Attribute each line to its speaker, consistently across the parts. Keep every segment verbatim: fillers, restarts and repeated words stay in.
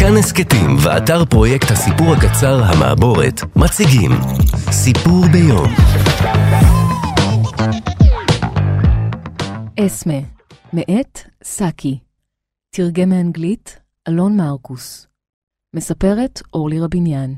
Speaker 1: כאן הסקטים ואתר פרויקט הסיפור הקצר המעבורת מציגים סיפור ביום.
Speaker 2: אסמה, מאת סאקי. תרגם מאנגלית אלון מרקוס. מספרת אורלי רביניאן.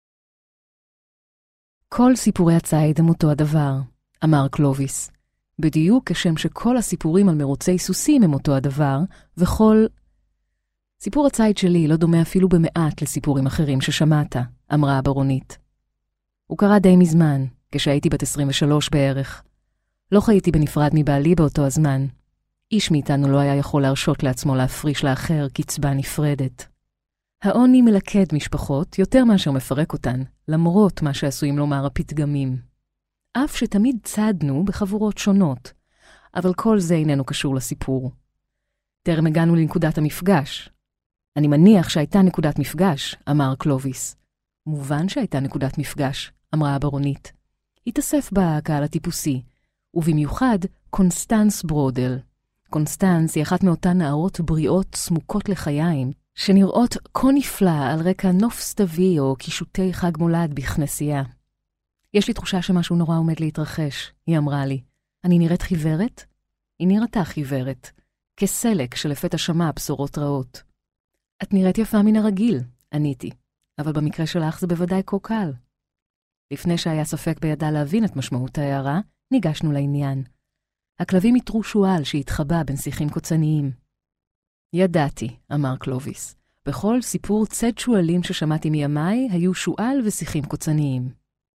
Speaker 2: כל סיפורי הציד הם אותו הדבר, אמר קלוביס. בדיוק כשם שכל הסיפורים על מרוצי סוסים הם אותו הדבר, וכל... סיפור הציד שלי לא דומה אפילו במעט לסיפורים אחרים ששמעת, אמרה הברונית. הוא קרה די מזמן, כשהייתי בת עשרים ושלוש בערך. לא חייתי בנפרד מבעלי באותו הזמן. איש מאיתנו לא היה יכול להרשות לעצמו להפריש לאחר קצבה נפרדת. העוני מלכד משפחות יותר מאשר מפרק אותן, למרות מה שעשויים לומר הפתגמים. אף שתמיד צדנו בחבורות שונות, אבל כל זה איננו קשור לסיפור. טרם הגענו לנקודת המפגש. אני מניח שהייתה נקודת מפגש, אמר קלוביס. מובן שהייתה נקודת מפגש, אמרה הברונית. התאסף בה הקהל הטיפוסי, ובמיוחד קונסטנס ברודל. קונסטנס היא אחת מאותן נערות בריאות סמוקות לחיים, שנראות כה נפלא על רקע נוף סתווי או קישוטי חג מולד בכנסייה. יש לי תחושה שמשהו נורא עומד להתרחש, היא אמרה לי. אני נראית חיוורת? היא נראתה חיוורת, כסלק שלפתע שמע בשורות רעות. את נראית יפה מן הרגיל, עניתי, אבל במקרה שלך זה בוודאי כה קל. לפני שהיה ספק בידה להבין את משמעות ההערה, ניגשנו לעניין. הכלבים יתרו שואל שהתחבא בין שיחים קוצניים. ידעתי, אמר קלוביס. בכל סיפור צד שואלים ששמעתי מימיי היו שואל ושיחים קוצניים.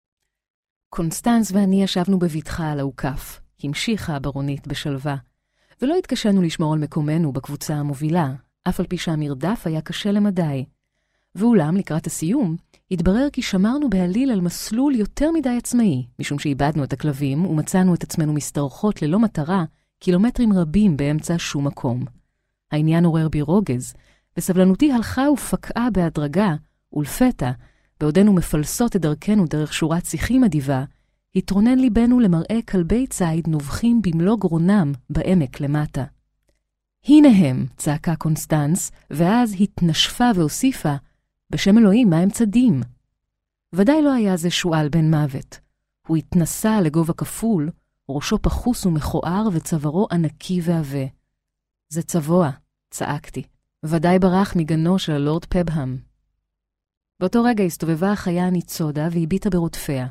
Speaker 2: קונסטנס ואני ישבנו בביטחה על האוכף, המשיכה הברונית בשלווה, ולא התקשנו לשמור על מקומנו בקבוצה המובילה, אף על פי שהמרדף היה קשה למדי. ואולם, לקראת הסיום, התברר כי שמרנו בהליל על מסלול יותר מדי עצמאי, משום שאיבדנו את הכלבים ומצאנו את עצמנו מסתרכות ללא מטרה, קילומטרים רבים באמצע שום מקום. העניין עורר בי רוגז, וסבלנותי הלכה ופקעה בהדרגה, ולפתע, בעודנו מפלסות את דרכנו דרך שורת שיחים אדיבה, התרונן ליבנו למראה כלבי ציד נובחים במלוא גרונם בעמק למטה. הנה הם, צעקה קונסטנס, ואז התנשפה והוסיפה, בשם אלוהים, מה הם צדים? ודאי לא היה זה שואל בן מוות. הוא התנסה לגובה כפול, ראשו פחוס ומכוער וצווארו ענקי ועבה. זה צבוע, צעקתי. ודאי ברח מגנו של הלורד פבהם. באותו רגע הסתובבה החיה הניצודה והביטה ברודפיה,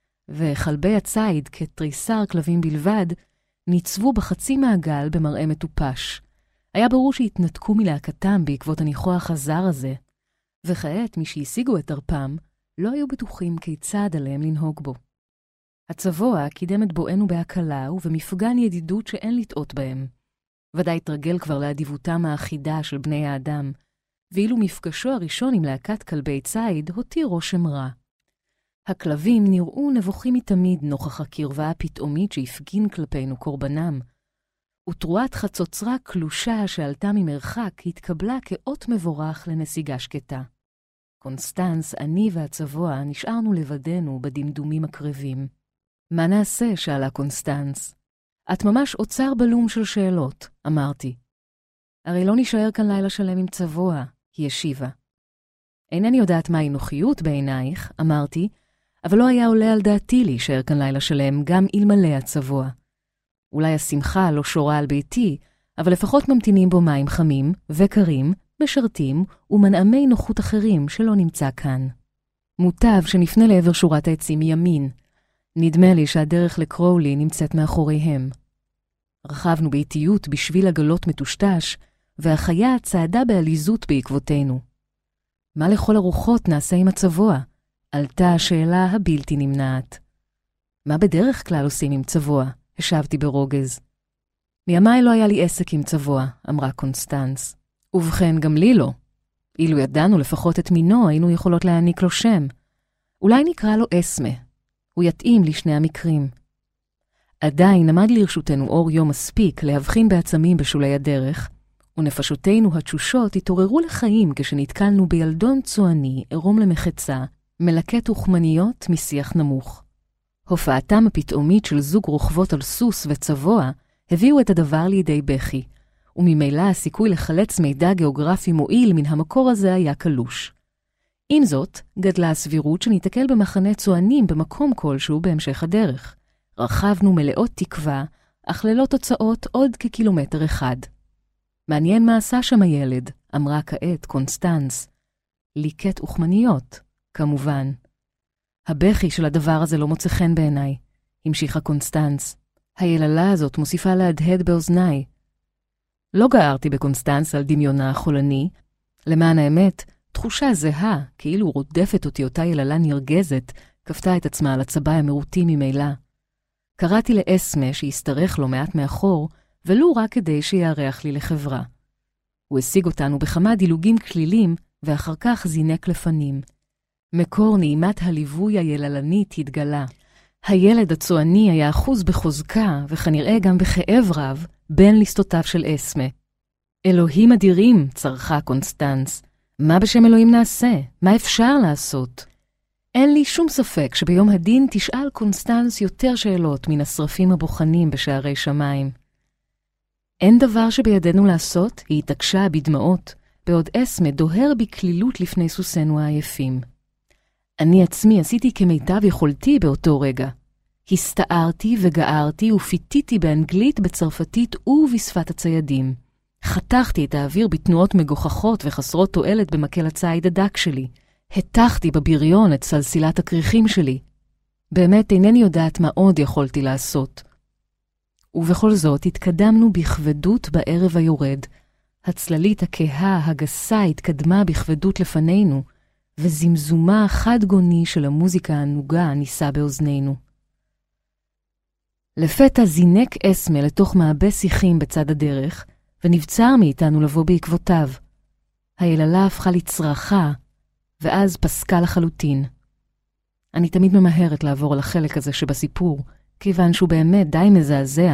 Speaker 2: וכלבי הציד, כתריסר כלבים בלבד, ניצבו בחצי מעגל במראה מטופש. היה ברור שהתנתקו מלהקתם בעקבות הניחוח הזר הזה, וכעת מי שהשיגו את תרפם לא היו בטוחים כיצד עליהם לנהוג בו. הצבוע קידם את בואנו בהקלה ובמפגן ידידות שאין לטעות בהם. ודאי התרגל כבר לאדיבותם האחידה של בני האדם, ואילו מפגשו הראשון עם להקת כלבי ציד הותיר רושם רע. הכלבים נראו נבוכים מתמיד נוכח הקרבה הפתאומית שהפגין כלפינו קורבנם, ותרועת חצוצרה קלושה שעלתה ממרחק התקבלה כאות מבורך לנסיגה שקטה. קונסטנס, אני והצבוע נשארנו לבדנו בדמדומים הקרבים. מה נעשה? שאלה קונסטנס. את ממש אוצר בלום של שאלות, אמרתי. הרי לא נשאר כאן לילה שלם עם צבוע, היא השיבה. אינני יודעת מהי נוחיות בעינייך, אמרתי, אבל לא היה עולה על דעתי להישאר כאן לילה שלם גם אלמלא הצבוע. אולי השמחה לא שורה על ביתי, אבל לפחות ממתינים בו מים חמים וקרים, משרתים ומנעמי נוחות אחרים שלא נמצא כאן. מוטב שנפנה לעבר שורת העצים מימין. נדמה לי שהדרך לקרולי נמצאת מאחוריהם. רכבנו באיטיות בשביל עגלות מטושטש, והחיה צעדה בעליזות בעקבותינו. מה לכל הרוחות נעשה עם הצבוע? עלתה השאלה הבלתי נמנעת. מה בדרך כלל עושים עם צבוע? השבתי ברוגז. מימיי לא היה לי עסק עם צבוע, אמרה קונסטנס. ובכן, גם לי לא. אילו ידענו לפחות את מינו, היינו יכולות להעניק לו שם. אולי נקרא לו אסמה. הוא יתאים לשני המקרים. עדיין עמד לרשותנו אור יום מספיק להבחין בעצמים בשולי הדרך, ונפשותינו התשושות התעוררו לחיים כשנתקלנו בילדון צועני, ערום למחצה, מלקט וחמניות משיח נמוך. הופעתם הפתאומית של זוג רוכבות על סוס וצבוע הביאו את הדבר לידי בכי, וממילא הסיכוי לחלץ מידע גיאוגרפי מועיל מן המקור הזה היה קלוש. עם זאת, גדלה הסבירות שניתקל במחנה צוענים במקום כלשהו בהמשך הדרך. רכבנו מלאות תקווה, אך ללא תוצאות עוד כקילומטר אחד. מעניין מה עשה שם הילד, אמרה כעת קונסטנס. ליקט אוכמניות, כמובן. הבכי של הדבר הזה לא מוצא חן בעיניי, המשיכה קונסטנס. היללה הזאת מוסיפה להדהד באוזניי. לא גערתי בקונסטנס על דמיונה החולני. למען האמת, תחושה זהה, כאילו רודפת אותי אותה יללה נרגזת, כפתה את עצמה על הצבא המרוטי ממילא. קראתי לאסמה שיסתרך לו מעט מאחור, ולו רק כדי שיערך לי לחברה. הוא השיג אותנו בכמה דילוגים כלילים, ואחר כך זינק לפנים. מקור נעימת הליווי היללנית התגלה. הילד הצועני היה אחוז בחוזקה, וכנראה גם בכאב רב, בין ליסטותיו של אסמה. אלוהים אדירים, צרחה קונסטנס. מה בשם אלוהים נעשה? מה אפשר לעשות? אין לי שום ספק שביום הדין תשאל קונסטנס יותר שאלות מן השרפים הבוחנים בשערי שמיים. אין דבר שבידינו לעשות, היא התעקשה בדמעות, בעוד אסמה דוהר בכלילות לפני סוסינו העייפים. אני עצמי עשיתי כמיטב יכולתי באותו רגע. הסתערתי וגערתי ופיתיתי באנגלית, בצרפתית ובשפת הציידים. חתכתי את האוויר בתנועות מגוחכות וחסרות תועלת במקל הצייד הדק שלי. התחתי בבריון את סלסילת הכריכים שלי. באמת אינני יודעת מה עוד יכולתי לעשות. ובכל זאת התקדמנו בכבדות בערב היורד. הצללית הכהה הגסה התקדמה בכבדות לפנינו, וזמזומה חד גוני של המוזיקה הנוגה ניסה באוזנינו. לפתע זינק אסמה לתוך מעבה שיחים בצד הדרך, ונבצר מאיתנו לבוא בעקבותיו. היללה הפכה לצרחה, ואז פסקה לחלוטין. אני תמיד ממהרת לעבור על החלק הזה שבסיפור, כיוון שהוא באמת די מזעזע.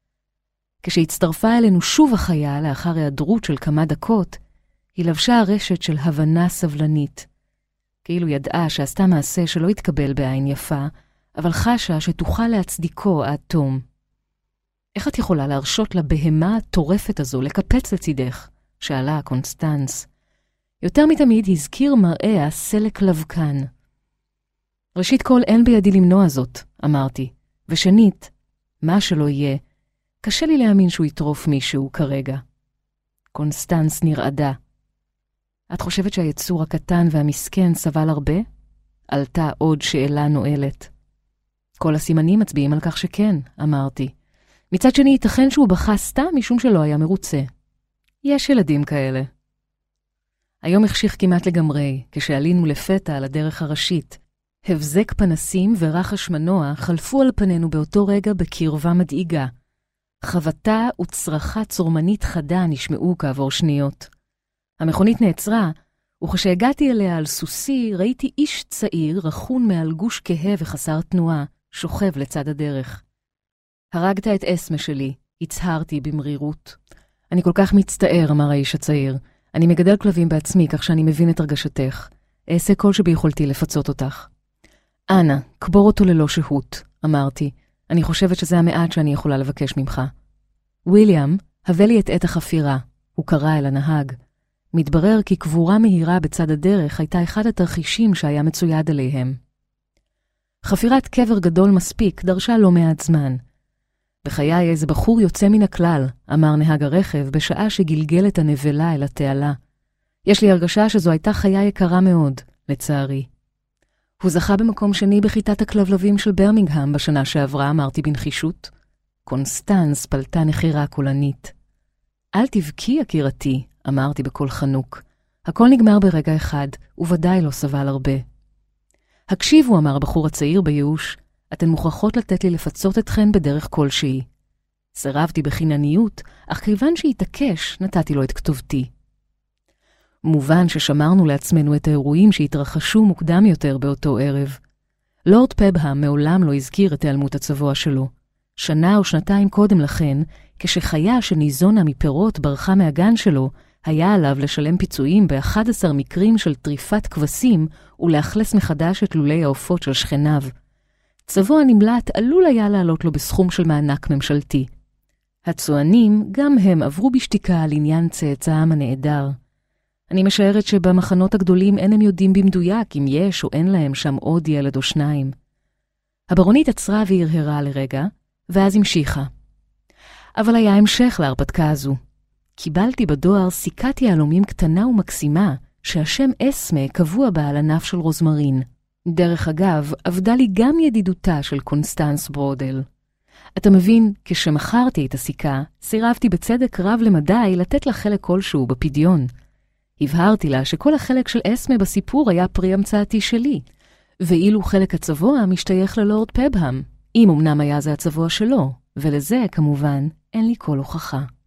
Speaker 2: כשהצטרפה אלינו שוב החיה לאחר היעדרות של כמה דקות, היא לבשה הרשת של הבנה סבלנית. כאילו ידעה שעשתה מעשה שלא התקבל בעין יפה, אבל חשה שתוכל להצדיקו עד תום. איך את יכולה להרשות לבהמה הטורפת הזו לקפץ לצידך? שאלה קונסטנס. יותר מתמיד הזכיר מראה הסלק לבקן. ראשית כל אין בידי למנוע זאת, אמרתי. ושנית, מה שלא יהיה, קשה לי להאמין שהוא יטרוף מישהו כרגע. קונסטנס נרעדה. את חושבת שהיצור הקטן והמסכן סבל הרבה? עלתה עוד שאלה נועלת. כל הסימנים מצביעים על כך שכן, אמרתי. מצד שני, ייתכן שהוא בכה סתם משום שלא היה מרוצה. יש ילדים כאלה. היום החשיך כמעט לגמרי, כשעלינו לפתע על הדרך הראשית. הבזק פנסים ורחש מנוע חלפו על פנינו באותו רגע בקרבה מדאיגה. חבטה וצרחה צורמנית חדה נשמעו כעבור שניות. המכונית נעצרה, וכשהגעתי אליה על סוסי, ראיתי איש צעיר רכון מעל גוש כהה וחסר תנועה, שוכב לצד הדרך. הרגת את אסמה שלי, הצהרתי במרירות. אני כל כך מצטער, אמר האיש הצעיר. אני מגדל כלבים בעצמי, כך שאני מבין את הרגשתך. אעשה כל שביכולתי לפצות אותך. אנא, קבור אותו ללא שהות, אמרתי. אני חושבת שזה המעט שאני יכולה לבקש ממך. וויליאם, הבא לי את עת החפירה. הוא קרא אל הנהג. מתברר כי קבורה מהירה בצד הדרך הייתה אחד התרחישים שהיה מצויד עליהם. חפירת קבר גדול מספיק דרשה לא מעט זמן. בחיי איזה בחור יוצא מן הכלל, אמר נהג הרכב בשעה שגלגל את הנבלה אל התעלה. יש לי הרגשה שזו הייתה חיה יקרה מאוד, לצערי. הוא זכה במקום שני בכיתת הכלבלבים של ברמינגהם בשנה שעברה, אמרתי בנחישות. קונסטנס פלטה נחירה קולנית. אל תבכי, יקירתי, אמרתי בקול חנוק. הכל נגמר ברגע אחד, וודאי לא סבל הרבה. הקשיבו, אמר הבחור הצעיר בייאוש, אתן מוכרחות לתת לי לפצות אתכן בדרך כלשהי. סירבתי בחינניות, אך כיוון שהתעקש, נתתי לו את כתובתי. מובן ששמרנו לעצמנו את האירועים שהתרחשו מוקדם יותר באותו ערב. לורד פבהם מעולם לא הזכיר את העלמות הצבוע שלו. שנה או שנתיים קודם לכן, כשחיה שניזונה מפירות ברחה מהגן שלו, היה עליו לשלם פיצויים ב-אחד עשר מקרים של טריפת כבשים ולאכלס מחדש את לולי העופות של שכניו. צבוע הנמלט עלול היה לעלות לו בסכום של מענק ממשלתי. הצוענים גם הם עברו בשתיקה על עניין צאצאם הנעדר. אני משערת שבמחנות הגדולים אין הם יודעים במדויק אם יש או אין להם שם עוד ילד או שניים. הברונית עצרה והרהרה לרגע, ואז המשיכה. אבל היה המשך להרפתקה הזו. קיבלתי בדואר סיכת יהלומים קטנה ומקסימה, שהשם אסמה קבוע בה על ענף של רוזמרין. דרך אגב, עבדה לי גם ידידותה של קונסטנס ברודל. אתה מבין, כשמכרתי את הסיכה, סירבתי בצדק רב למדי לתת לה חלק כלשהו בפדיון. הבהרתי לה שכל החלק של אסמה בסיפור היה פרי המצאתי שלי, ואילו חלק הצבוע משתייך ללורד פבהם, אם אמנם היה זה הצבוע שלו, ולזה, כמובן, אין לי כל הוכחה.